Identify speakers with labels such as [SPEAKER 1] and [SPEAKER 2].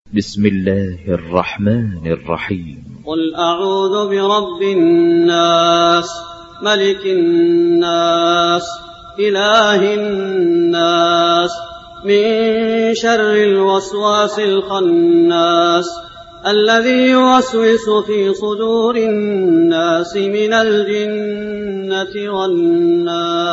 [SPEAKER 1] بسم الله الرحمن الرحيم.
[SPEAKER 2] قل أعوذ برب الناس ملك الناس إله الناس من شر الوسواس الخناس الذي يوسوس في صدور الناس من الجنة والناس.